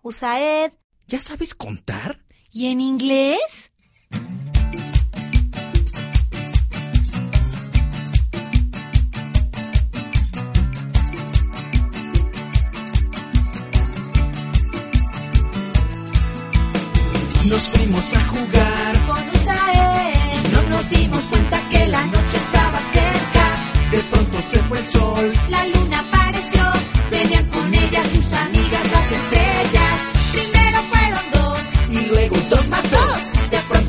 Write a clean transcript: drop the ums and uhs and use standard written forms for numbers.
Usaed. ¿Ya sabes contar? ¿Y en inglés? Nos fuimos a jugar Con Usaed. No nos dimos cuenta que la noche estaba cerca. De pronto se fue el sol. La luna